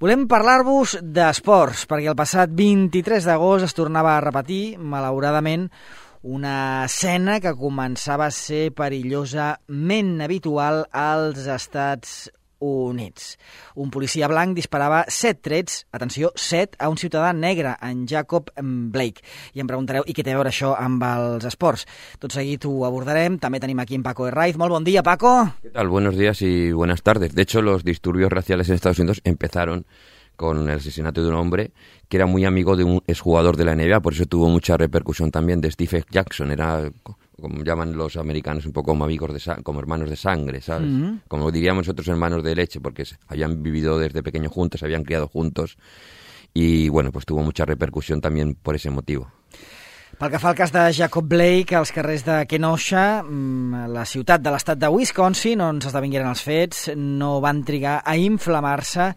Volem parlar-vos d'esports, perquè el passat 23 d'agost es tornava a repetir, malauradament, una escena que començava a ser perillosament habitual als Estats Units. Un policia blanc disparava 7 trets, atenció, 7, a un ciutadà negre, en Jacob Blake. I em preguntareu, i què té a veure això amb els esports? Tot seguit ho abordarem. També tenim aquí en Paco Herraiz. Molt bon dia, Paco. ¿Qué tal? Buenos días y buenas tardes. De hecho, los disturbios raciales en Estados Unidos empezaron con el asesinato de un hombre que era muy amigo de un exjugador de la NBA, por eso tuvo mucha repercusión también, de Steve Jackson. Era, como llaman los americanos, un poco como amigos como hermanos de sangre, ¿sabes? Uh-huh. Como diríamos nosotros, hermanos de leche, porque habían vivido desde pequeños juntos, se habían criado juntos, y bueno, pues tuvo mucha repercusión también por ese motivo. Pel que fa al cas de Jacob Blake, als carrers de Kenosha, la ciutat de l'estat de Wisconsin, on s'esdevingueren els fets, no van trigar a inflamar-se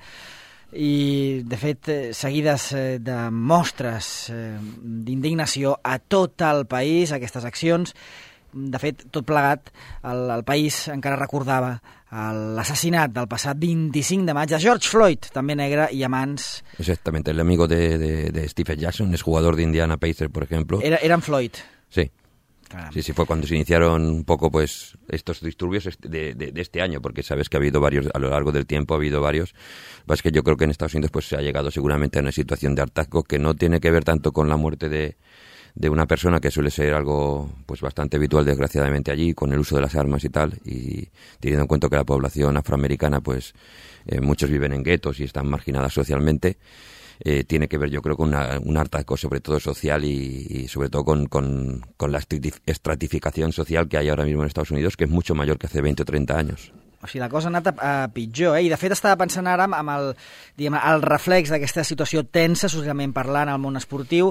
i, de fet, seguides de mostres d'indignació a tot el país, aquestes accions. De fet, tot plegat, el país encara recordava l'assassinat del passat 25 de maig de George Floyd, també negre i a mans... Exactamente, el amigo de Steve Jackson, exjugador de Indiana Pacers, por ejemplo. Eran Floyd. Sí. Sí, fue cuando se iniciaron un poco pues estos disturbios de este año, porque sabes que ha habido varios, a lo largo del tiempo ha habido varios. Es que yo creo que en Estados Unidos pues se ha llegado seguramente a una situación de hartazgo que no tiene que ver tanto con la muerte de una persona, que suele ser algo pues bastante habitual desgraciadamente allí, con el uso de las armas y tal, y teniendo en cuenta que la población afroamericana pues muchos viven en guetos y están marginadas socialmente. Tiene que ver, yo creo, con un hartazgo sobre todo social y sobre todo con la estratificación social que hay ahora mismo en Estados Unidos, que es mucho mayor que hace 20 o 30 años. O sigui, la cosa ha anat a pitjor, I de fet estava pensant ara amb el reflex d'aquesta situació tensa, socialment parlant, al món esportiu,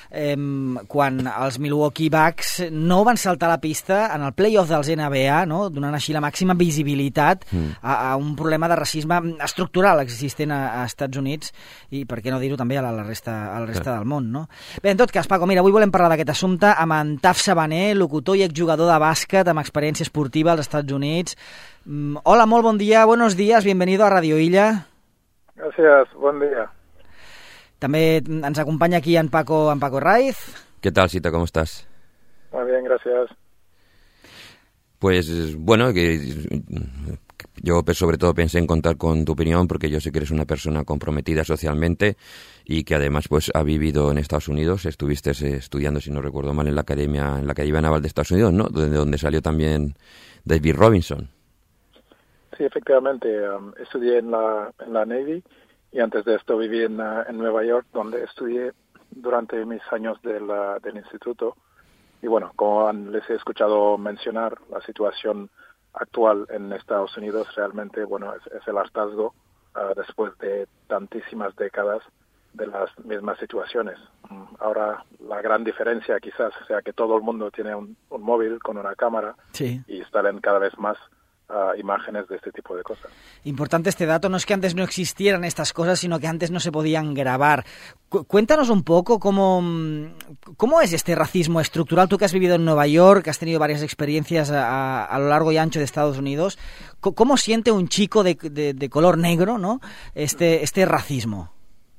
quan els Milwaukee Bucks no van saltar la pista en el play-off dels NBA, no? Donant així la màxima visibilitat a un problema de racisme estructural existent a Estats Units i, per què no dir-ho, també a la resta del món, no? Bé, en tot cas, Paco, mira, avui volem parlar d'aquest assumpte amb en Taf Sabaner, locutor i exjugador de bàsquet amb experiència esportiva als Estats Units. Hola, molt bon dia, buenos días, bienvenido a Radio Illa. Gracias, buen día. També ens acompanya aquí en Paco Herraiz. ¿Qué tal, Sita? ¿Cómo estás? Muy bien, gracias. Pues bueno, que yo sobre todo pensé en contar con tu opinión, porque yo sé que eres una persona comprometida socialmente y que además pues ha vivido en Estados Unidos. Estuviste estudiando, si no recuerdo mal, en la Academia Naval de Estados Unidos, ¿no? De donde salió también David Robinson. Sí, efectivamente, estudié en la Navy y antes de esto viví en Nueva York, donde estudié durante mis años del instituto. Y bueno, como les he escuchado mencionar, la situación actual en Estados Unidos realmente, bueno, es el hartazgo después de tantísimas décadas de las mismas situaciones. Ahora la gran diferencia quizás sea que todo el mundo tiene un móvil con una cámara, sí, y salen cada vez más imágenes de este tipo de cosas. Importante este dato, no es que antes no existieran estas cosas, sino que antes no se podían grabar. Cuéntanos un poco cómo es este racismo estructural. Tú que has vivido en Nueva York, que has tenido varias experiencias a lo largo y ancho de Estados Unidos, ¿cómo siente un chico de color negro, ¿no? este racismo?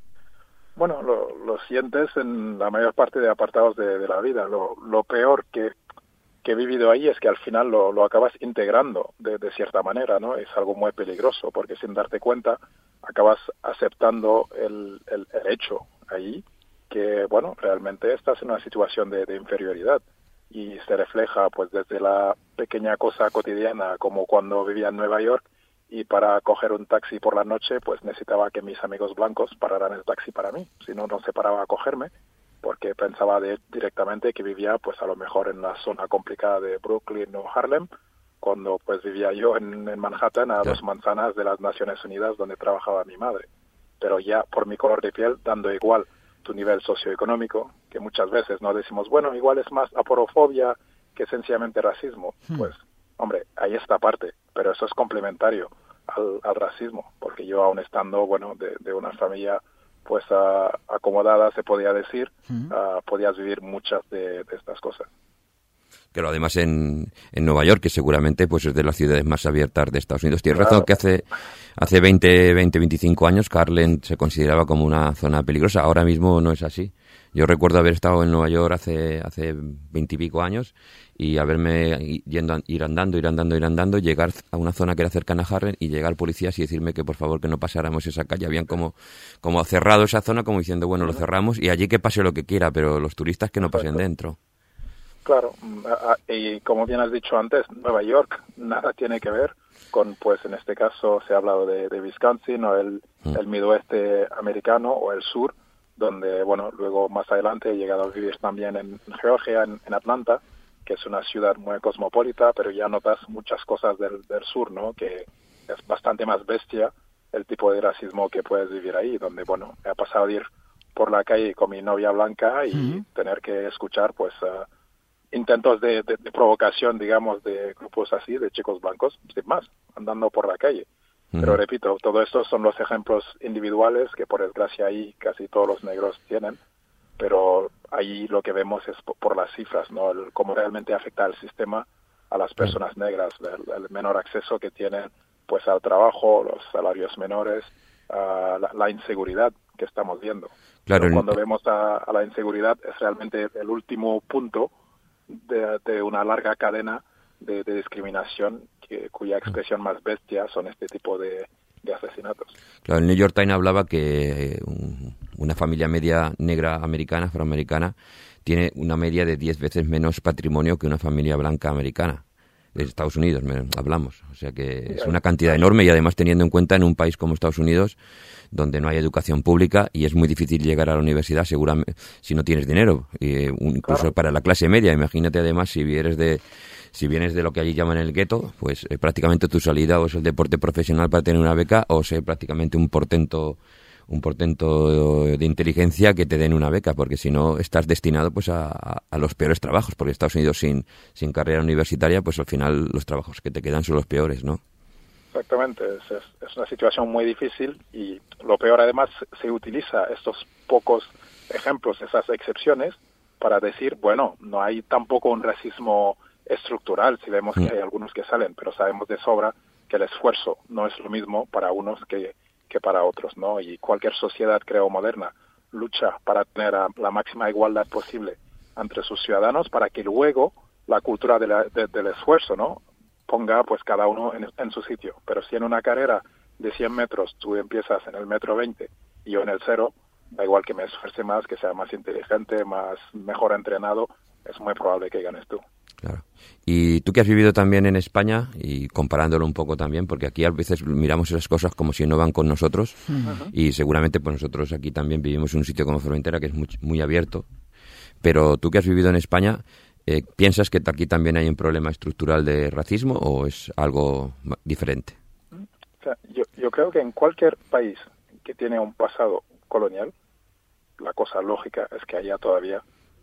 Bueno, lo sientes en la mayor parte de apartados de la vida. Lo peor que he vivido ahí es que al final lo acabas integrando de cierta manera, ¿no? Es algo muy peligroso porque sin darte cuenta acabas aceptando el hecho ahí que, bueno, realmente estás en una situación de inferioridad y se refleja pues desde la pequeña cosa cotidiana, como cuando vivía en Nueva York y para coger un taxi por la noche pues necesitaba que mis amigos blancos pararan el taxi para mí, si no, no se paraba a cogerme, porque pensaba directamente que vivía pues a lo mejor en la zona complicada de Brooklyn o Harlem, cuando pues vivía yo en Manhattan, a 2 manzanas de las Naciones Unidas, donde trabajaba mi madre. Pero ya por mi color de piel, dando igual tu nivel socioeconómico, que muchas veces no decimos, bueno, igual es más aporofobia que sencillamente racismo. Pues, hombre, hay esta parte, pero eso es complementario al racismo, porque yo aún estando, bueno, de una familia pues acomodada, se podía decir, podías vivir muchas de estas cosas. Claro, además en Nueva York, que seguramente pues es de las ciudades más abiertas de Estados Unidos. Tienes razón que hace 25 años Harlem se consideraba como una zona peligrosa. Ahora mismo no es así. Yo recuerdo haber estado en Nueva York hace 20 y pico años y haberme ir andando, llegar a una zona que era cercana a Harlem y llegar policías y decirme que por favor que no pasáramos esa calle. Habían como cerrado esa zona, como diciendo, bueno, lo cerramos y allí que pase lo que quiera, pero los turistas que no pasen dentro. Claro, y como bien has dicho antes, Nueva York nada tiene que ver con, pues en este caso se ha hablado de Wisconsin o el Midweste americano o el sur, donde, bueno, luego más adelante he llegado a vivir también en Georgia, en Atlanta, que es una ciudad muy cosmopolita, pero ya notas muchas cosas del sur, ¿no? Que es bastante más bestia el tipo de racismo que puedes vivir ahí, donde, bueno, me ha pasado de ir por la calle con mi novia blanca y tener que escuchar, pues, intentos de provocación, digamos, de grupos así, de chicos blancos, sin más, andando por la calle. Pero repito, todo esto son los ejemplos individuales que por desgracia ahí casi todos los negros tienen, pero ahí lo que vemos es por las cifras, ¿no? Cómo realmente afecta al sistema a las personas negras, el menor acceso que tienen pues al trabajo, los salarios menores, la inseguridad que estamos viendo. Claro. Pero cuando vemos a la inseguridad es realmente el último punto de una larga cadena de discriminación cuya expresión más bestia son este tipo de asesinatos. Claro, el New York Times hablaba que una familia media negra americana, afroamericana, tiene una media de 10 veces menos patrimonio que una familia blanca americana. De Estados Unidos hablamos, o sea que es una cantidad enorme y además teniendo en cuenta en un país como Estados Unidos donde no hay educación pública y es muy difícil llegar a la universidad seguramente si no tienes dinero, incluso para la clase media. Imagínate además si vienes de lo que allí llaman el gueto, pues prácticamente tu salida o es el deporte profesional para tener una beca o ser prácticamente un portento de inteligencia que te den una beca, porque si no estás destinado pues a los peores trabajos, porque Estados Unidos sin carrera universitaria, pues al final los trabajos que te quedan son los peores, ¿no? Exactamente, es una situación muy difícil y lo peor además se utiliza estos pocos ejemplos, esas excepciones, para decir, bueno, no hay tampoco un racismo estructural, si vemos que hay algunos que salen, pero sabemos de sobra que el esfuerzo no es lo mismo para unos que para otros, ¿no? Y cualquier sociedad, creo, moderna lucha para tener la máxima igualdad posible entre sus ciudadanos para que luego la cultura del esfuerzo, ¿no? Ponga pues cada uno en su sitio. Pero si en una carrera de 100 metros tú empiezas en el metro 20 y yo en el 0, da igual que me esfuerce más, que sea más inteligente, mejor entrenado, es muy probable que ganes tú. Claro. Y tú que has vivido también en España, y comparándolo un poco también, porque aquí a veces miramos esas cosas como si no van con nosotros, y seguramente pues nosotros aquí también vivimos en un sitio como Formentera que es muy, muy abierto, pero tú que has vivido en España, ¿piensas que aquí también hay un problema estructural de racismo o es algo diferente? O sea, yo creo que en cualquier país que tiene un pasado colonial, la cosa lógica es que haya todavía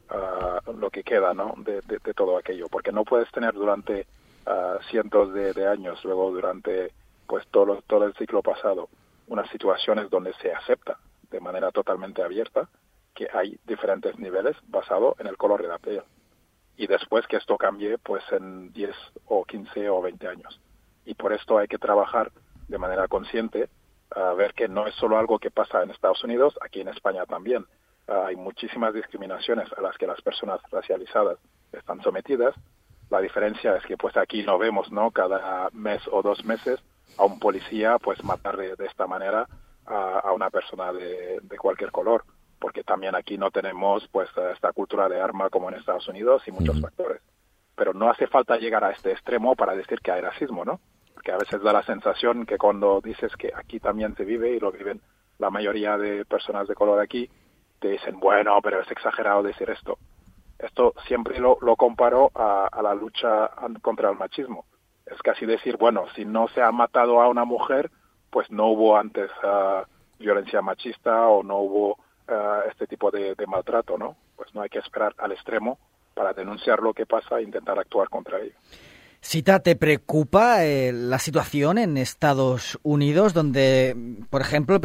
lo que queda, ¿no? de todo aquello, porque no puedes tener durante cientos de años, luego durante pues todo el ciclo pasado, unas situaciones donde se acepta de manera totalmente abierta que hay diferentes niveles basado en el color de la piel. Y después que esto cambie pues en 10 o 15 o 20 años. Y por esto hay que trabajar de manera consciente, ver que no es solo algo que pasa en Estados Unidos, aquí en España también. Hay muchísimas discriminaciones a las que las personas racializadas están sometidas. La diferencia es que pues aquí no vemos, ¿no? Cada mes o 2 meses a un policía pues matar de esta manera a una persona de cualquier color, porque también aquí no tenemos pues esta cultura de arma como en Estados Unidos y muchos factores. Pero no hace falta llegar a este extremo para decir que hay racismo, ¿no? Porque a veces da la sensación que cuando dices que aquí también se vive y lo viven la mayoría de personas de color aquí, te dicen, bueno, pero es exagerado decir esto. Esto siempre lo comparo a la lucha contra el machismo. Es casi decir, bueno, si no se ha matado a una mujer, pues no hubo antes violencia machista o no hubo este tipo de maltrato, ¿no? Pues no hay que esperar al extremo para denunciar lo que pasa e intentar actuar contra ello. Sita, ¿te preocupa la situación en Estados Unidos, donde, por ejemplo, el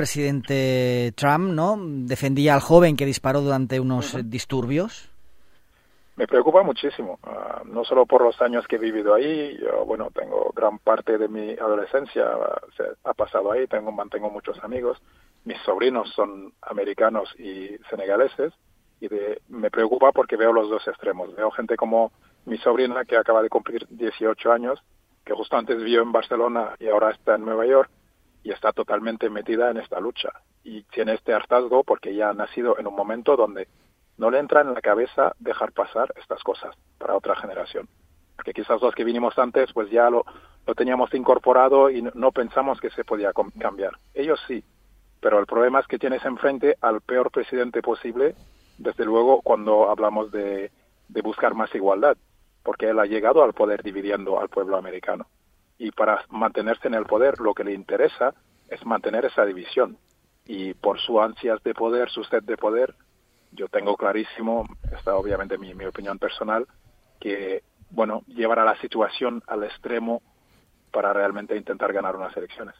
presidente Trump, ¿no?, defendía al joven que disparó durante unos disturbios? Me preocupa muchísimo, no solo por los años que he vivido ahí. Yo, bueno, tengo gran parte de mi adolescencia se ha pasado ahí, mantengo muchos amigos. Mis sobrinos son americanos y senegaleses, y me preocupa porque veo los dos extremos. Veo gente como mi sobrina, que acaba de cumplir 18 años, que justo antes vivió en Barcelona y ahora está en Nueva York, y está totalmente metida en esta lucha. Y tiene este hartazgo porque ya ha nacido en un momento donde no le entra en la cabeza dejar pasar estas cosas para otra generación. Porque quizás los que vinimos antes, pues ya lo teníamos incorporado y no pensamos que se podía cambiar. Ellos sí, pero el problema es que tienes enfrente al peor presidente posible, desde luego cuando hablamos de buscar más igualdad, porque él ha llegado al poder dividiendo al pueblo americano. Y para mantenerse en el poder, lo que le interesa es mantener esa división. Y por sus ansias de poder, su sed de poder, yo tengo clarísimo, esta obviamente mi opinión personal, que, bueno, llevará la situación al extremo para realmente intentar ganar unas elecciones.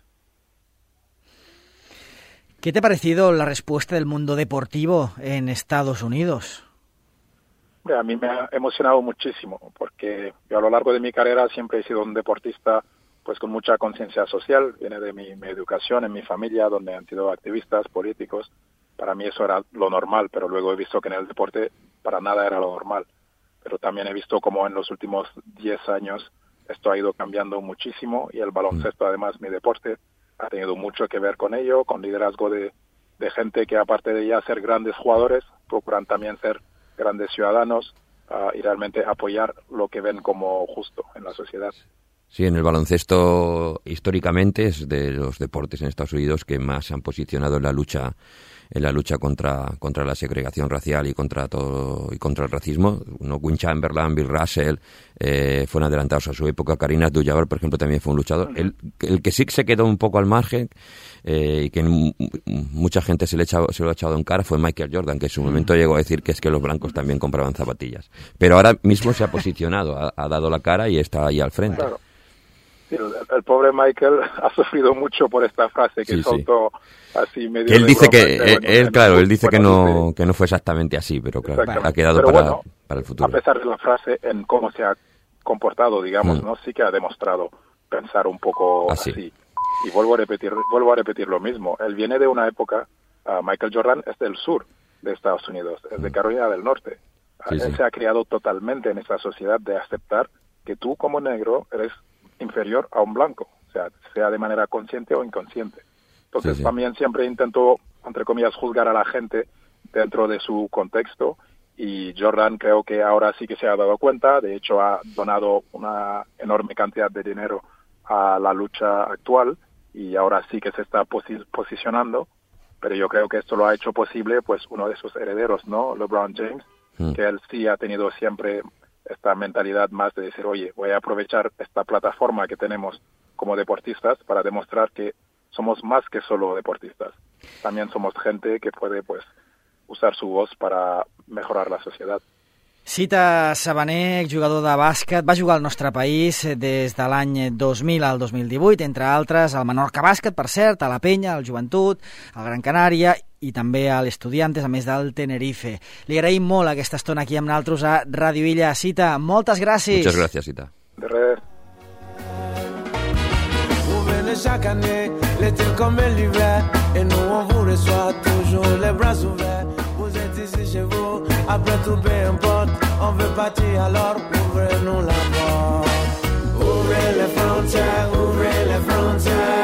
¿Qué te ha parecido la respuesta del mundo deportivo en Estados Unidos? A mí me ha emocionado muchísimo, porque yo a lo largo de mi carrera siempre he sido un deportista pues con mucha conciencia social. Viene de mi educación en mi familia, donde han sido activistas, políticos. Para mí eso era lo normal, pero luego he visto que en el deporte para nada era lo normal. Pero también he visto como en los últimos 10 años esto ha ido cambiando muchísimo, y el baloncesto, además mi deporte, ha tenido mucho que ver con ello, con liderazgo de gente que, aparte de ya ser grandes jugadores, procuran también ser grandes ciudadanos y realmente apoyar lo que ven como justo en la sociedad. Sí, en el baloncesto históricamente es de los deportes en Estados Unidos que más se han posicionado en la lucha contra la segregación racial y contra el racismo. Will Chamberlain, Bill Russell fueron adelantados a su época. Kareem Abdul-Jabbar, por ejemplo, también fue un luchador. El que sí se quedó un poco al margen y que mucha gente se lo ha echado en cara fue Michael Jordan, que en su momento llegó a decir que es que los blancos también compraban zapatillas. Pero ahora mismo se ha posicionado, ha dado la cara y está ahí al frente. Claro. Sí, el pobre Michael ha sufrido mucho por esta frase que soltó así medio. Que él dice él dice que no fue exactamente así, pero claro, ha quedado para el futuro. A pesar de la frase, en cómo se ha comportado, digamos, ¿no? Sí que ha demostrado pensar un poco así. Y vuelvo a repetir lo mismo. Él viene de una época, Michael Jordan es del sur de Estados Unidos, es de Carolina del Norte. Él se ha criado totalmente en esa sociedad de aceptar que tú como negro eres inferior a un blanco, sea de manera consciente o inconsciente. Entonces también siempre intentó, entre comillas, juzgar a la gente dentro de su contexto, y Jordan creo que ahora sí que se ha dado cuenta. De hecho ha donado una enorme cantidad de dinero a la lucha actual y ahora sí que se está posicionando, pero yo creo que esto lo ha hecho posible pues uno de sus herederos, ¿no? LeBron James, que él sí ha tenido siempre esta mentalidad más de decir, oye, voy a aprovechar esta plataforma que tenemos como deportistas para demostrar que somos más que solo deportistas. También somos gente que puede pues usar su voz para mejorar la sociedad. Sita Sabané, jugador de bàsquet, va jugar al nostre país des de l'any 2000 al 2018, entre altres al Menorca Bàsquet, per cert, a la Penya, al Joventut, al Gran Canària i també a l'Estudiantes, a més del Tenerife. Li agraïm molt aquesta estona aquí amb nosaltres a Ràdio Illa. Sita, moltes gràcies. Muchas gracias, Sita. De res. Chaque année, l'été comme l'hiver, et nous on vous reçoit toujours les bras ouverts. Vous êtes ici chez vous, après tout peu importe, on veut partir alors ouvrez-nous la porte. Ouvrez les frontières,